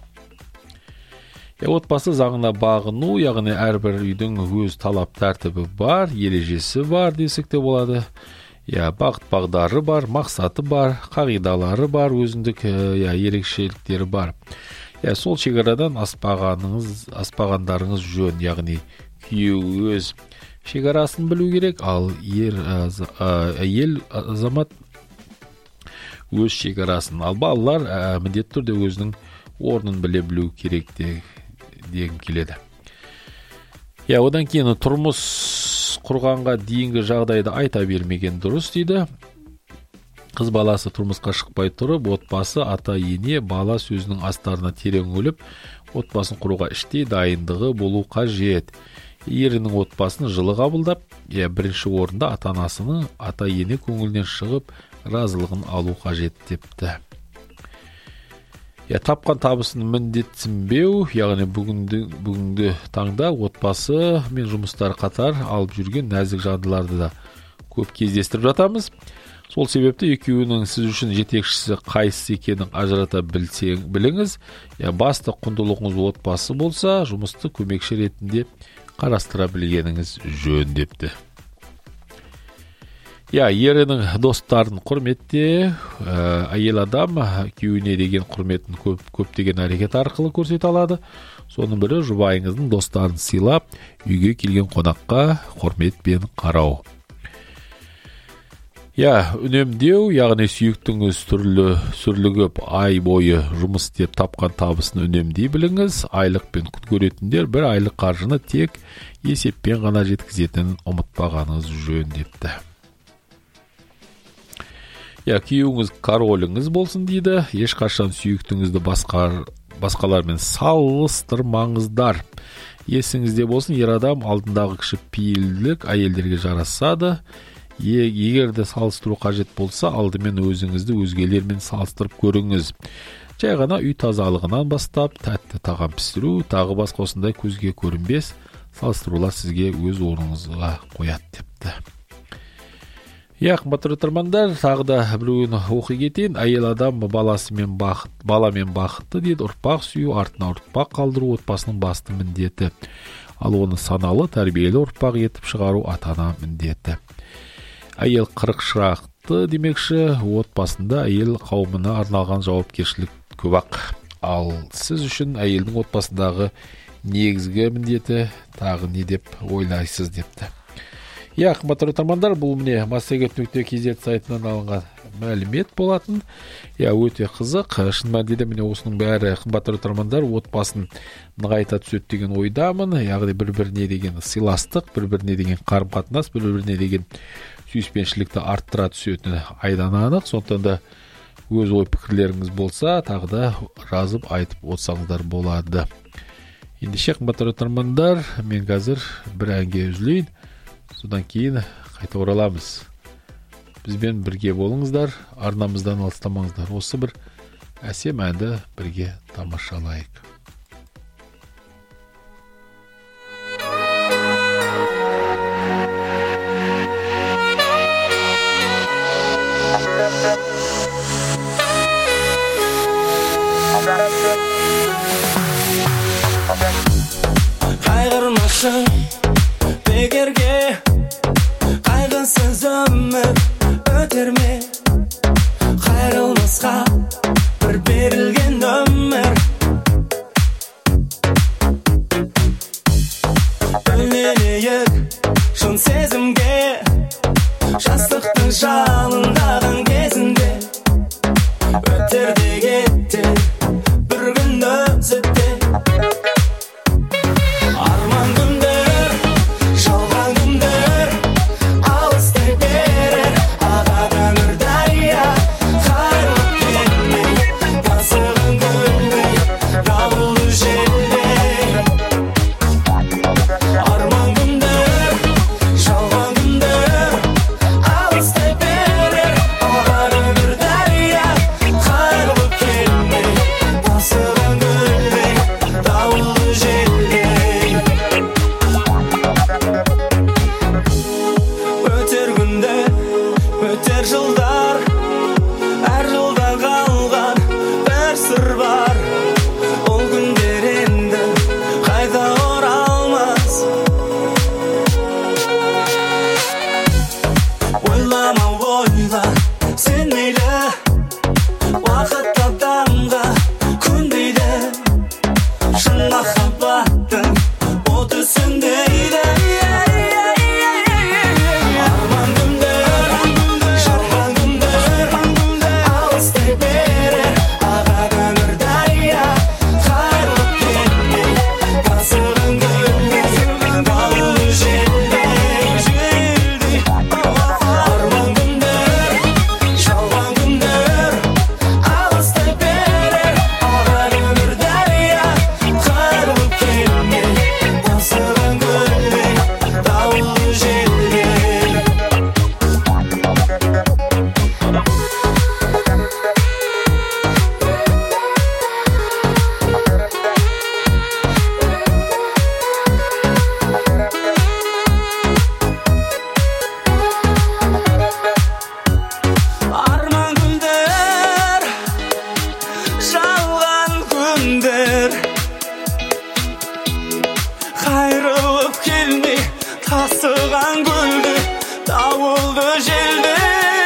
Отбасы заңына бағыну, яғни әрбір үйдің өз талап тәртібі бар, ережесі бар десек те болады. Бағыт бағдары бар, мақсаты бар, қағидалары бар, өзіндік ерекшеліктері бар. Сол шекарадан аспағандарыңыз жөн, яғни күйеу өз шекарасын білу керек, ал әйел азамат өз шекарасын, ал балалар міндетті түрде өзінің орнын біле білу керек дегім келеді. Одан кейін тұрмыс құрғанға дейінгі жағдайды айта бермеген дұрыс дейді. Қыз баласы тұрмысқа шықпай тұрып, отбасы ата-ене бала сөзінің астарына терең өліп, отбасын құруға іштей дайындығы болу қажет. Ерінің отбасын жылы қабылдап, бірінші орында ата-анасының ата-ене көңілінен шығып, разылығын алу қажет депті. Тапқан табысын міндетсінбеу, яғни бүгінгі таңда отбасы мен жұмыстар қатар алып жүрген нәзік жандыларды да көп кездестіріп жатамыз. Сол себепті екеуінің сіз үшін жетекшісі қайсысы екенін ажырата біліңіз. Басты құндылығыңыз отбасы болса, жұмысты көмекші ретінде қарастыра білгеніңіз жөн депті. Ерінің достарын құрметте, әйел адам күйеуіне деген құрметін көптеген әрекет арқылы көрсете алады. Соның бірі жұбайыңыздың достарын сыйлап, үйге келген қонаққа құрметпен қарау. Үнемдеу, яғни сүйіктіңіз сүрлігіп ай бойы жұмыс істеп тапқан табысын үнемдей біліңіз. Айлық пен күн көретіндер бір айлық қаржыны тек есеппен ғана жеткізетінін ұмытпағаныңыз жөн депті. Күйеуіңіз короліңіз болсын дейді. Ешқашан сүйіктіңізді басқалармен салыстырмаңыздар. Есіңізде болсын, ер адам алдындағы кішіпейілдік әйелдерге жарасады. Егер де салыстыру қажет болса, алдымен өзіңізді өзгелермен салыстырып көріңіз. Жай ғана үй тазалығынан бастап, тәтті тағам пісіру, тағы басқа осындай көзге көрінбес салыстырулар сізге өз орныңызға қояды депті. Қымбатты тыңдармандар, тағы да біреуін оқи кетейін. Әйел адам баламен бақытты дейді. Ұрпақ сүю, артына ұрпақ қалдыру отбасының басты міндеті. Ал оны саналы, тәрбиелі ұрпақ етіп шығару ата-ана міндеті. Әйел 40 шырақты демекші, отбасында әйел қауымына арналған жауапкершілік көп-ақ. Ал сіз үшін әйелдің отбасындағы негізгі міндеті тағы не деп ойлайсыз депті. Қымбатты тыңдармандар, бұл міне masterget.kz сайтынан алынған мәлімет болатын. Өте қызық. Шын мәнінде міне осының бәрі қымбатты тыңдармандар отбасын нығайта түседі деген ойдамын. Яғни бір-біріне деген сыйластық, бір-біріне деген қарым-қатынас, бір-біріне деген сүйіспеншілікті арттыра түсетіні айдан анық. Сондықтан да өз ой пікірлеріңіз болса, тағы да жазып айтып отырсаңыздар болады. Ендеше қымбатты тыңдармандар, мен қазір бір әнге үзілейін. Содан кейін қайта ораламыз. Бізбен бірге болыңыздар, арнамыздан алыстамаңыздар. Осы бір әсем әнді бірге тамашалайық. Қайғырмашы бекерге, қайғысыз өмір өтер ме? Қайрылмасқа бір берілген өмір биік шын сезімге жастықтың жалындаған кезінде өтер де кетер бір күн өзіде арман күндер жалған күндер алыстай берер ағады өмір дария қайырлы келмей тасыған гүлдей дауылды желдей арман күндер жалған күндер алыстай берер ағады өмір дария қайырлы келмей тасыған гүлдей дауылды желдей өтер күндер өтер жылдар әр жылда қалған бір сыр бар ол күндер енді қайта оралмас ойлама ойла сен мейлі уақыт адамға көнбейді шын махаббаттың оты сөнбейді арман күндер жалған күндер алыстай берер ағады өмір дария қайырлы келмей тасыған гүлдей дауылды желдей арман күндер жалған күндер алыстай берер ағады өмір дария қайырлы келмей тасыған гүлдей дауылды желдей арман күндер жалған күндер қайрылып келмей тасыған гүлдей дауылды желдей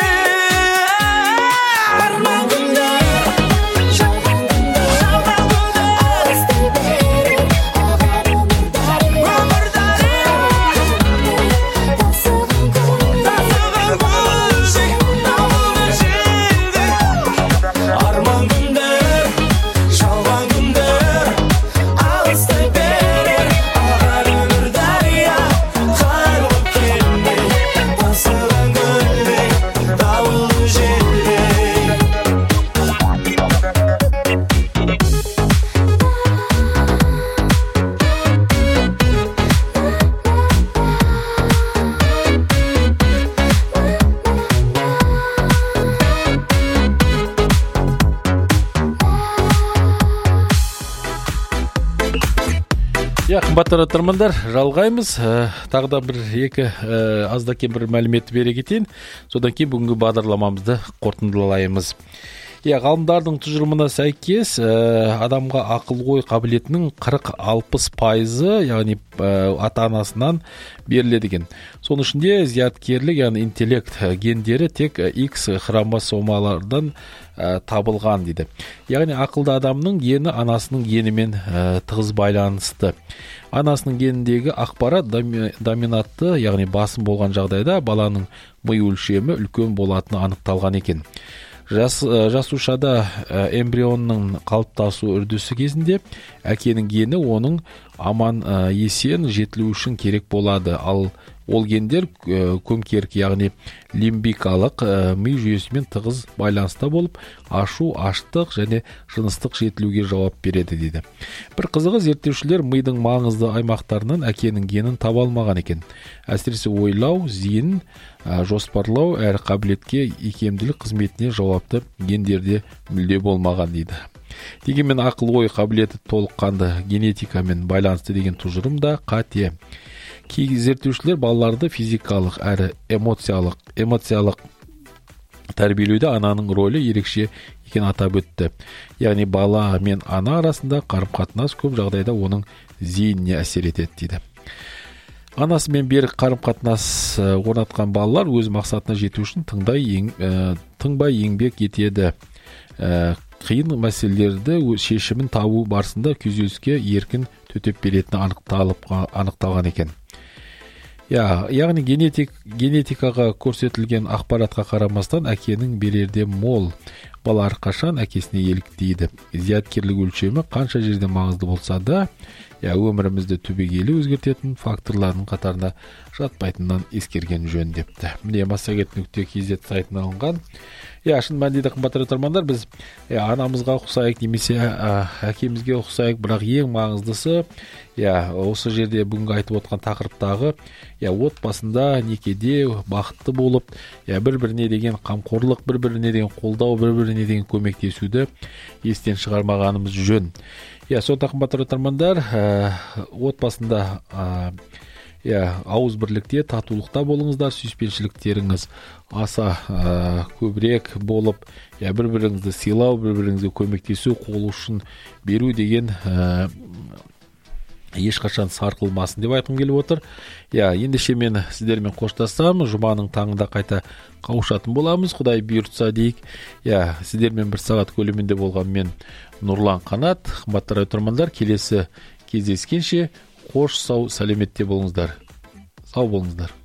арман күндер жалған күндер алыстай берер ағады өмір дария тасыған гүлдей дауылды желдей арман күндер жалған күндер алыстай берер ағады өмір дария қайырлы келмей тасыған гүлдей дауылды желдей Қымбатты тыңдармандар, жалғаймыз. Тағы да бір-екі азда кем бір мәліметті бере кетейін. Содан кейін бүгінгі бағдарламамызды қорытындылаймыз. Ғалымдардың тұжырымына сәйкес адамға ақыл-ой қабілетінің 40-60%, яғни ата-анасынан беріледі екен. Соның ішінде зияткерлік, яғни интеллект гендері тек X хромосомалардан табылған дейді. Яғни ақылды адамның гені анасының генімен тығыз байланысты. Анасының геніндегі ақпарат доминантты, яғни басым болған жағдайда баланың ми өлшемі үлкен болатыны анықталған екен. Жасушада эмбрионның қалыптасу үрдісі кезінде әкенің гені оның аман есен жетілу үшін керек болады. Ал ол гендер көмкерік, яғни лимбикалық ми жүйесімен тығыз байланыста болып, ашу, аштық және жыныстық жетілуге жауап береді дейді. Бір қызығы, зерттеушілер мидың маңызды аймақтарынан әкенің генін таба алмаған екен. Әсіресе ойлау, зейін, жоспарлау әрі қабілетке икемділік қызметіне жауапты гендерде мүлде болмаған дейді. Дегенмен ақыл-ой қабілеті толыққанды генетикамен байланысты деген тұжырым да қате. Кей зерттеушілер балаларды физикалық әрі эмоциялық тәрбиелеуде ананың рөлі ерекше екенін атап өтті. Яғни бала мен ана арасында қарым-қатынас көп жағдайда оның зейініне әсер етеді дейді. Анасымен берік қарым-қатынас орнатқан балалар өз мақсатына жету үшін тыңбай еңбек етеді. Қиын мәселелерді шешімін табу барысында күйзеліске еркін төтеп беретіні анықталған екен. Яғни генетикаға көрсетілген ақпаратқа қарамастан әкенің берерде мол. Бала әрқашан әкесіне еліктейді. Зияткерлік өлшемі қанша жерде маңызды болса да, өмірімізді түбегейлі өзгертетін факторлардың қатарына жатпайтынынан ескерген жөн депті. Міне massagет.kz сайтынан алынған. Шын мәнінде қымбатты тыңдармандар, біз анамызға ұқсайық немесе әкемізге ұқсайық, бірақ ең маңыздысы осы жерде бүгінгі айтып отқан тақырыптағы отбасында, некеде бақытты болып, бір-біріне деген қамқорлық, бір-біріне деген қолдау, бір-біріне деген көмектесуді естен шығармағанымыз жөн. Сонда қымбатты тыңдармандар, отбасында ауыз бірлікте, татулықта болыңыздар, сүйіспеншіліктеріңіз аса көбірек болып, бір-біріңізді сыйлау, бір-біріңізге көмектесу, қол ұшын беру деген ешқашан сарқылмасын деп айтқым келіп отыр. Ендеше мен сіздермен қоштассам, жұманың таңында қайта қауышатын боламыз. Құдай бұйыртса дейік. Сіздермен 1 сағат көлемінде болған мен Нұрлан Қанат. Қымбатты тыңдармандар, келесі кездескенше қош, сау, сәлеметте болыңыздар. Сау болыңыздар.